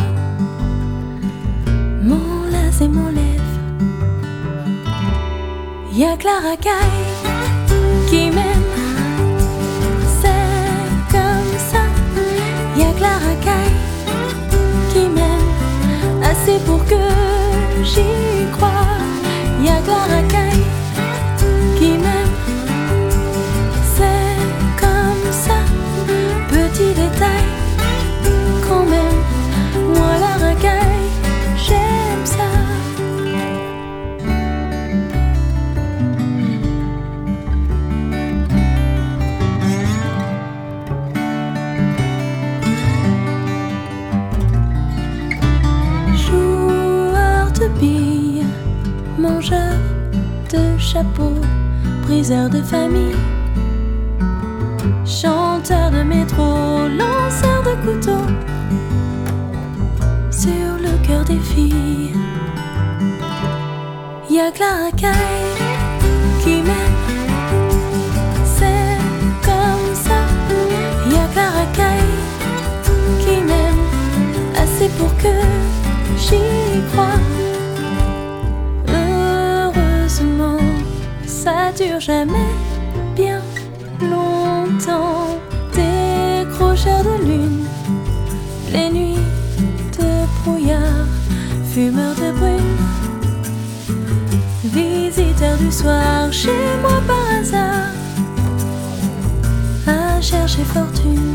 m'enlace et m'enlève. Y'a que la racaille qui m'aime, c'est comme ça. Y'a que la racaille qui m'aime assez pour que j'y crois. Y'a que la racaille qui m'aime, c'est comme ça. Petit détail quand même, moi la racaille, j'aime ça. Joueur de billes, mangeur de chapeaux, briseur de famille, chanteur de métro, lanceur de couteau sur le cœur des filles. Y'a que la racaille qui m'aime, c'est comme ça. Y'a que la racaille qui m'aime assez pour que j'y crois. Heureusement, ça dure jamais bien longtemps. Décrocheur de lune, les nuits de brouillard, fumeur de brune, visiteur du soir chez moi par hasard, à chercher fortune.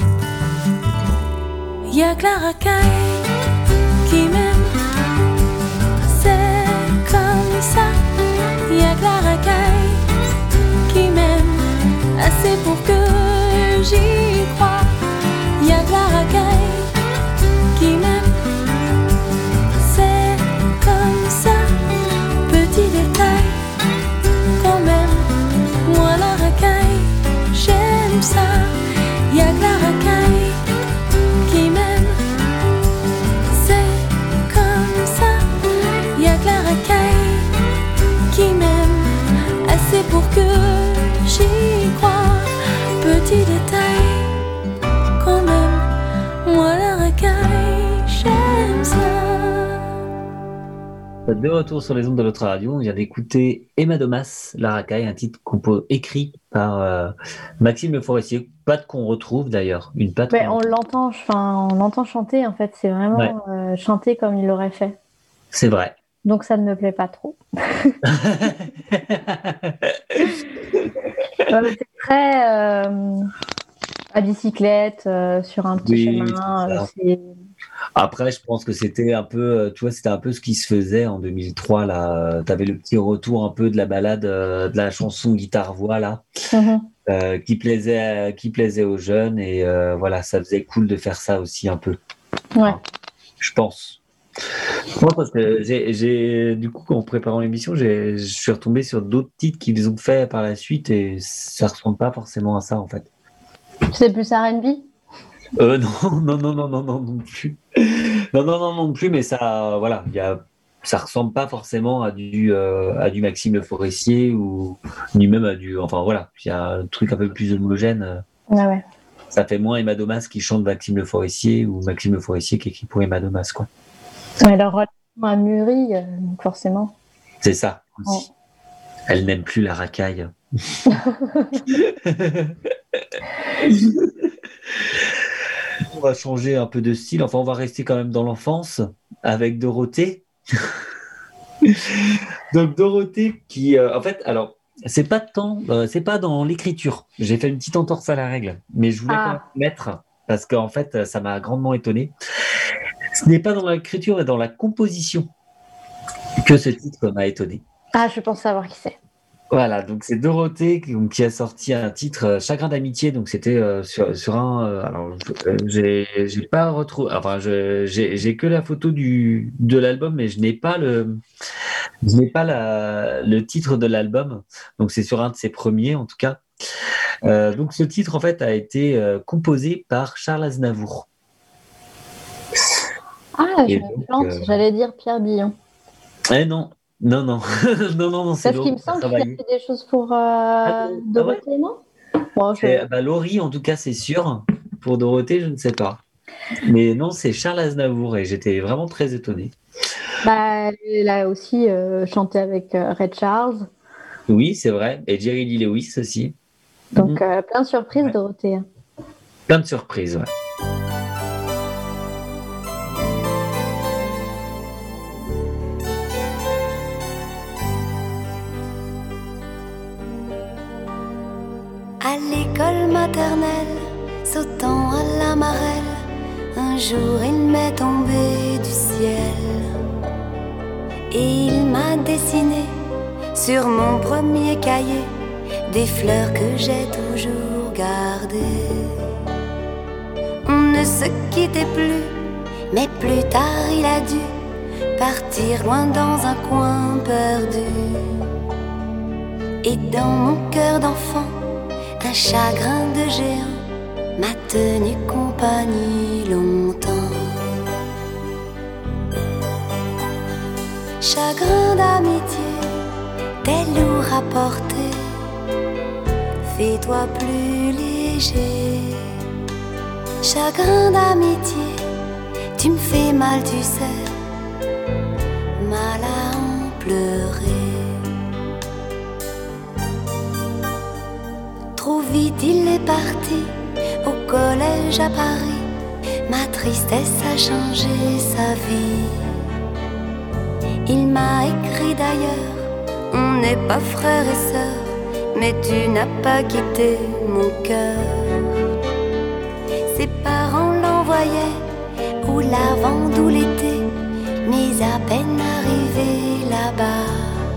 Y'a que la racaille qui m'aime, c'est comme ça. Y'a que la racaille qui m'aime assez pour que j'y crois. Y'a que la racaille qui m'aime, c'est comme ça. Petit détail quand même, moi la racaille, j'aime ça. Y'a que la racaille qui m'aime, c'est comme ça. Y'a que la racaille qui m'aime assez pour que j'y crois. Petit détail De retour sur les ondes de notre radio, on vient d'écouter Emma Domas, La Racaille, un titre compo- écrit par euh, Maxime Le Forestier, patte qu'on retrouve d'ailleurs, une patte. Mais qu'on- on l'entend, enfin, on l'entend chanter en fait. C'est vraiment Ouais. euh, chanter comme il l'aurait fait. C'est vrai. Donc ça ne me plaît pas trop. Euh, c'est très euh, à bicyclette euh, sur un petit Oui, chemin. c'est ça. euh, c'est- Après, je pense que c'était un peu, euh, tu vois, c'était un peu ce qui se faisait en deux mille trois là. T'avais le petit retour un peu de la balade, euh, de la chanson guitare-voix là, Mhm. euh, qui plaisait, qui plaisait aux jeunes et euh, voilà, ça faisait cool de faire ça aussi un peu. Ouais. Je pense. Moi, parce que j'ai, j'ai, du coup, en préparant l'émission, j'ai, je suis retombé sur d'autres titres qu'ils ont fait par la suite et ça ressemble pas forcément à ça en fait. C'est plus R and B. Euh, non, non, non, non, non, non, non plus. Non, non, non, non plus, mais ça, voilà, il y a, ça ressemble pas forcément à du, euh, à du Maxime Le Forestier ou ni même à du, enfin voilà, il y a un truc un peu plus homogène. Ouais, ouais. Ça fait moins Emma Domas qui chante Maxime Le Forestier ou Maxime Le Forestier qui écrit pour Emma Domas, quoi. Ouais, leur relation a mûri, euh, donc forcément. C'est ça aussi. Elle n'aime plus la racaille. On va changer un peu de style. Enfin, on va rester quand même dans l'enfance avec Dorothée. Donc Dorothée qui, euh, en fait, alors c'est pas tant, euh, c'est pas dans l'écriture. J'ai fait une petite entorse à la règle, mais je voulais Ah. quand même mettre parce qu'en fait, ça m'a grandement étonné. Ce n'est pas dans l'écriture, mais dans la composition que ce titre m'a étonné. Ah, je pense savoir qui c'est. Voilà, donc c'est Dorothée qui, qui a sorti un titre euh, Chagrin d'amitié, donc c'était euh, sur, sur un. Euh, alors, euh, j'ai, j'ai pas retrouvé. Enfin, je, j'ai, j'ai que la photo du, de l'album, mais je n'ai pas le. Je n'ai pas la, le titre de l'album, donc c'est sur un de ses premiers en tout cas. Euh, donc ce titre en fait a été euh, composé par Charles Aznavour. Ah, je Et me donc, plante, euh, j'allais dire Pierre Billon. Eh non, non, non, non, non, non, c'est Parce qu'il me Laurie qui a semble qu'il a travaillé. fait des choses pour euh, Ah, ah Dorothée, non Bon, je- C'est- bah, Laurie, en tout cas, c'est sûr. Pour Dorothée, je ne sais pas. Mais non, c'est Charles Aznavour et j'étais vraiment très étonné. Bah, elle a aussi euh, chanté avec euh, Ray Charles. Oui, c'est vrai. Et Jerry Lee Lewis aussi. Donc, Mhm. euh, plein de surprises, Ouais. Dorothée. Plein de surprises, ouais. À l'école maternelle, sautant à la marelle, un jour il m'est tombé du ciel. Et il m'a dessiné sur mon premier cahier des fleurs que j'ai toujours gardées. On ne se quittait plus, mais plus tard il a dû partir loin dans un coin perdu. Et dans mon cœur d'enfant, un chagrin de géant m'a tenu compagnie longtemps. Chagrin d'amitié, t'es lourd à porter, fais-toi plus léger. Chagrin d'amitié, tu me fais mal, tu sais, mal à en pleurer. Trop vite il est parti, au collège à Paris, ma tristesse a changé sa vie. Il m'a écrit d'ailleurs, on n'est pas frères et sœurs, mais tu n'as pas quitté mon cœur. Ses parents l'envoyaient ou l'avant ou l'été, mais à peine arrivé là-bas,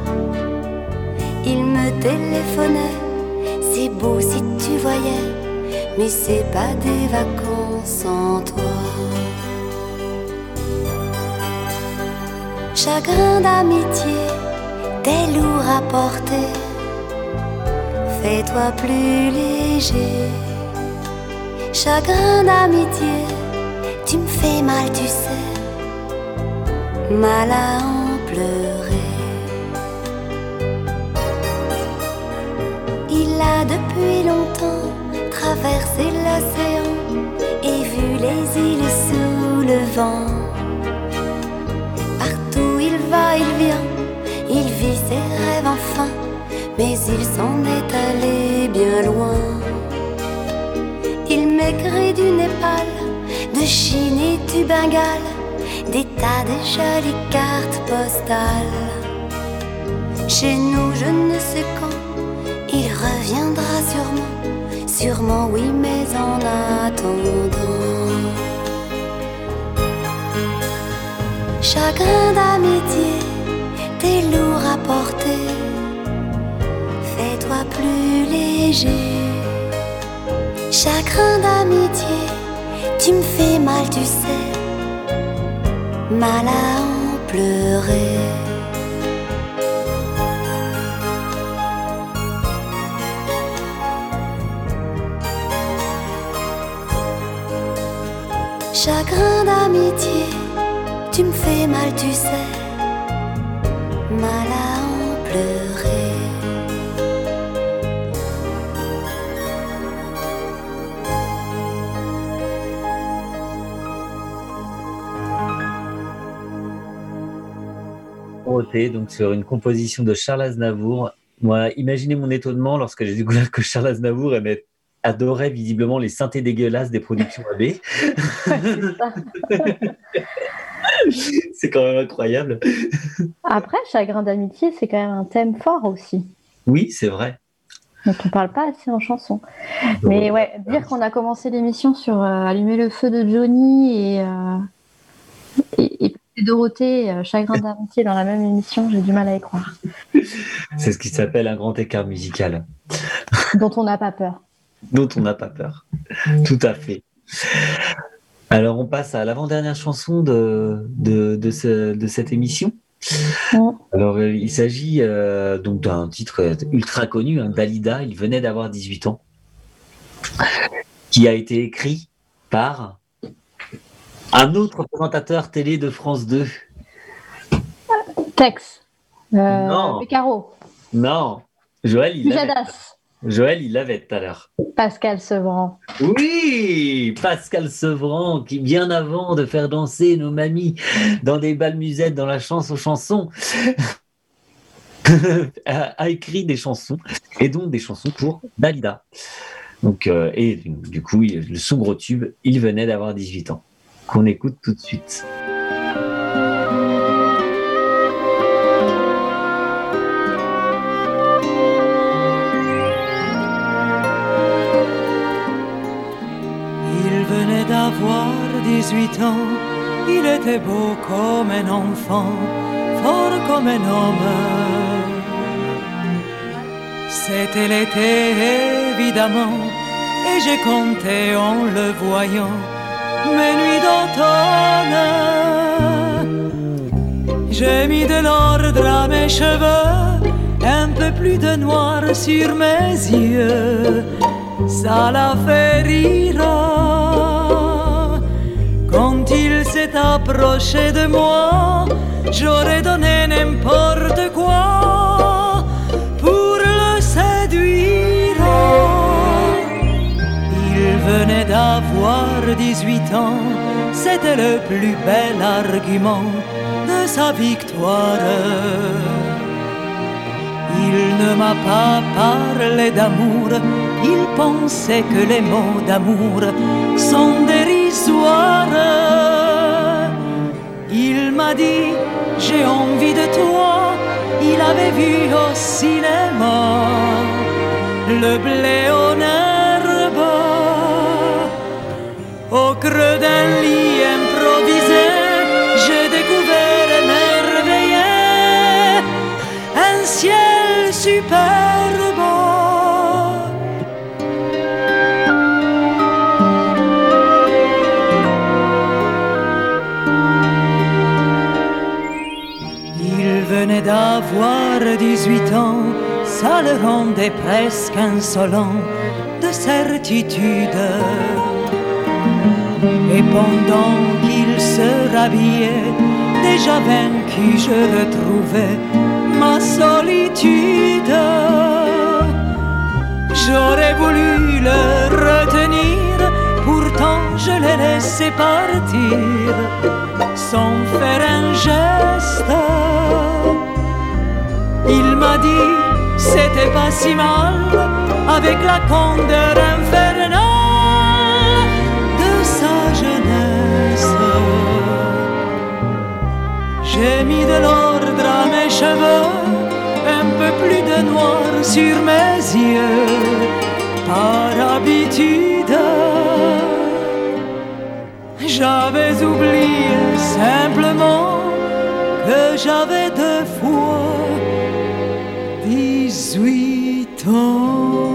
il me téléphonait. C'est beau si tu voyais, mais c'est pas des vacances sans toi. Chagrin d'amitié, t'es lourd à porter, fais-toi plus léger. Chagrin d'amitié, tu me fais mal, tu sais, mal à en pleurer. Il a depuis longtemps traversé l'océan et vu les îles sous le vent. Partout il va, il vient, mais il s'en est allé bien loin. Il m'écrit du Népal, de Chine et du Bengale, des tas de jolies cartes postales. Chez nous, je ne sais quand, il reviendra sûrement, sûrement oui, mais en attendant. Chagrin d'amitié, t'es lourd à porter, fais-toi plus léger. Chagrin d'amitié, tu me fais mal, tu sais, mal à en pleurer. Chagrin d'amitié, tu me fais mal, tu sais, mal à en pleurer. Donc sur une composition de Charles Aznavour. Moi, imaginez mon étonnement lorsque j'ai découvert que Charles Aznavour aimait, adorait visiblement les synthés dégueulasses des productions A B. C'est quand même incroyable. Après, Chagrin d'amitié, c'est quand même un thème fort aussi. Oui, c'est vrai. Donc on parle pas assez en chanson. Donc, mais ouais, dire qu'on a commencé l'émission sur euh, Allumer le feu de Johnny et, euh, et, et Dorothée, euh, Chagrin d'amitié dans la même émission, j'ai du mal à y croire. C'est ce qui s'appelle un grand écart musical. Dont on n'a pas peur. Dont on n'a pas peur. Tout à fait. Alors on passe à l'avant-dernière chanson de, de, de, ce, de cette émission. Mm. Alors il s'agit euh, donc d'un titre ultra connu, hein, Dalida, il venait d'avoir dix-huit ans, qui a été écrit par un autre présentateur télé de France deux. Tex. Euh, non. Beccaro. Non. Joël, il l'avait. Joël, il l'avait tout à l'heure. Pascal Sevran. Oui, Pascal Sevran, qui bien avant de faire danser nos mamies dans des bals musettes dans la chance aux chansons, a, a écrit des chansons, et donc des chansons pour Dalida. Donc, euh, et du coup, il, son gros tube, il venait d'avoir dix-huit ans. Qu'on écoute tout de suite. Il venait d'avoir dix-huit ans, il était beau comme un enfant, fort comme un homme. C'était l'été évidemment, et j'ai compté en le voyant mes nuits d'automne. J'ai mis de l'ordre à mes cheveux, un peu plus de noir sur mes yeux, ça l'a fait rire. Quand il s'est approché de moi, j'aurais donné n'importe quoi pour le séduire. Il venait d'avoir dix-huit ans, c'était le plus bel argument de sa victoire. Il ne m'a pas parlé d'amour, il pensait que les mots d'amour sont dérisoires. Il m'a dit j'ai envie de toi, il avait vu au cinéma le blé en herbe. Au creux d'un lit improvisé, j'ai découvert émerveillé un ciel superbe. Il venait d'avoir dix-huit ans, ça le rendait presque insolent de certitude. Et pendant qu'il se rhabillait, déjà vaincu, je retrouvais ma solitude. J'aurais voulu le retenir, pourtant je l'ai laissé partir sans faire un geste. Il m'a dit c'était pas si mal avec la candeur infernale de sa jeunesse. J'ai mis de l'ordre à mes cheveux, un peu plus de noir sur mes yeux, par habitude. J'avais oublié simplement que j'avais deux fois dix-huit ans.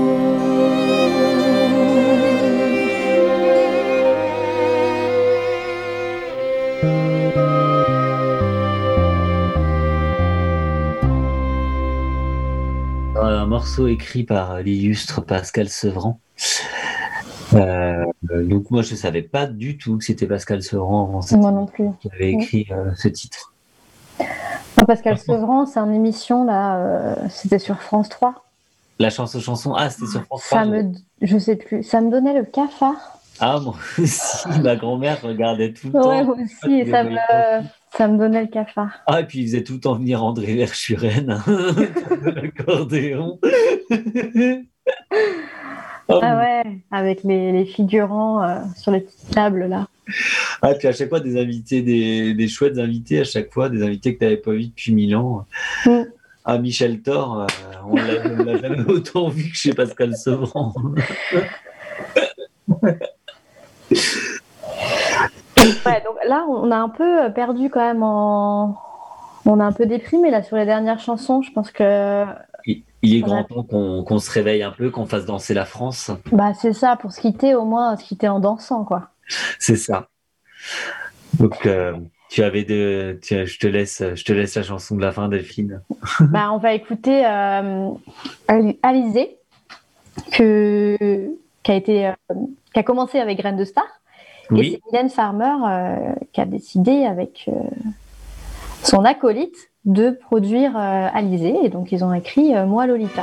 Un morceau écrit par l'illustre Pascal Sevran. Euh, donc moi je savais pas du tout que c'était Pascal Sevran moi non plus qui avait écrit euh, ce titre. Non, Pascal Sevran, c'est une émission là, euh, c'était sur France trois. La chanson chanson, ah c'était sur France trois. Ça me, je sais plus, ça me donnait le cafard. Ah moi aussi, ma grand-mère regardait tout le temps. Ouais, moi aussi, ça me, ça me donnait le cafard. Ah et puis il faisait tout le temps venir André Verschuren, hein, l'accordéon. Oh, ah ouais, avec les, les figurants euh, sur les petites tables là. Ah, et puis à chaque fois des invités, des, des chouettes invités, à chaque fois des invités que tu n'avais pas vus depuis mille ans. Mm. Ah, Michel Thor, euh, on ne l'a jamais autant vu que chez Pascal Sevran. Ouais, donc là, on a un peu perdu quand même en... On a un peu déprimé là sur les dernières chansons. Je pense que... Il, il est grand temps qu'on, qu'on se réveille un peu, qu'on fasse danser la France. Bah c'est ça, pour se quitter au moins, se quitter en dansant, quoi. C'est ça. Donc, euh, tu avais de... Tu, je, te laisse, je te laisse la chanson de la fin, Delphine. Bah, on va écouter euh, Alizée, que, qui, a été, euh, qui a commencé avec Graines de Star. Oui. Et c'est Mylène Farmer euh, qui a décidé avec euh, son acolyte de produire euh, Alizée. Et donc, ils ont écrit euh, Moi Lolita.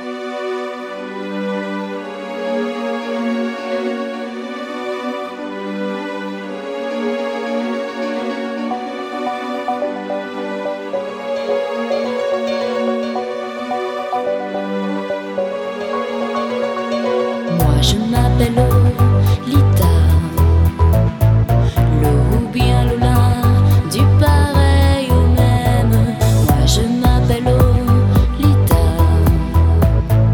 Moi, je m'appelle Lolita. Lo ou bien Lola, du pareil au même. Moi je m'appelle Lolita.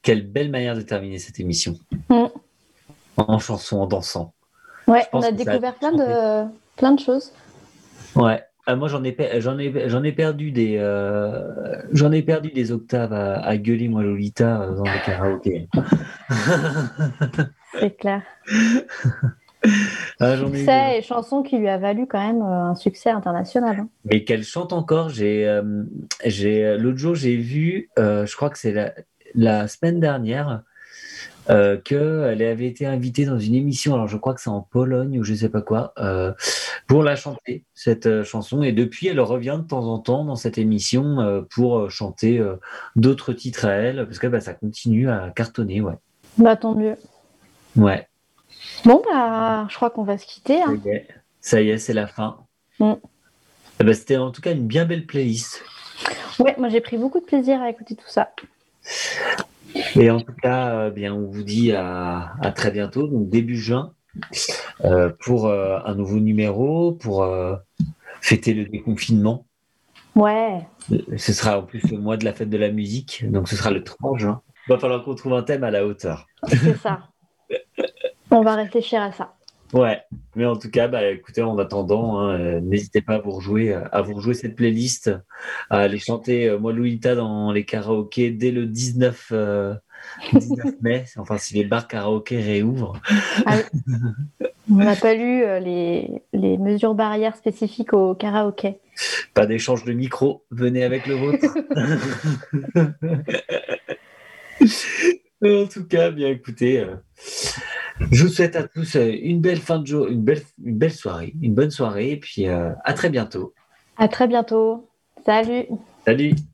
quelle belle manière de terminer cette émission. Mm. En chanson, en dansant. Ouais, Je pense on a que ça découvert a plein de, plein de choses. Ouais. Ah, moi, j'en ai, pe- j'en ai, j'en ai perdu des, euh, j'en ai perdu des octaves à, à gueuler, moi, Lolita, euh, dans les karaokés. C'est clair. Ah, j'en ai eu. Succès et chanson qui lui a valu quand même euh, un succès international. hein. Mais qu'elle chante encore. J'ai, euh, j'ai, l'autre jour, j'ai vu, euh, je crois que c'est la, la semaine dernière, euh, qu'elle avait été invitée dans une émission, alors je crois que c'est en Pologne ou je sais pas quoi, euh, pour la chanter, cette euh, chanson. Et depuis, elle revient de temps en temps dans cette émission euh, pour euh, chanter euh, d'autres titres à elle, parce que bah, ça continue à cartonner, ouais. Bah tant mieux. Ouais, Bon, bah je crois qu'on va se quitter. ça hein. y est, ça y est, c'est la fin. Mm. Eh ben, c'était en tout cas une bien belle playlist. Ouais, moi j'ai pris beaucoup de plaisir à écouter tout ça. Et en tout cas, euh, bien, on vous dit à, à très bientôt, donc début juin, euh, pour euh, un nouveau numéro, pour euh, fêter le déconfinement. Ouais, Ce sera en plus le mois de la fête de la musique, donc ce sera le trente juin. Il va falloir qu'on trouve un thème à la hauteur. c'est ça. On va réfléchir à ça. Ouais, mais en tout cas, bah, écoutez, en attendant, hein, euh, n'hésitez pas à vous rejouer, à vous rejouer cette playlist, à aller chanter euh, Moi Lolita dans les karaokés dès le dix-neuf, euh, dix-neuf mai, enfin si les bars karaokés réouvrent. Ah oui. On n'a pas lu euh, les, les mesures barrières spécifiques au karaoké. Pas d'échange de micro, venez avec le vôtre. En tout cas, bien écoutez, euh, je vous souhaite à tous euh, une belle fin de jour, une belle, une belle soirée, une bonne soirée, et puis euh, à très bientôt. À très bientôt. Salut. Salut!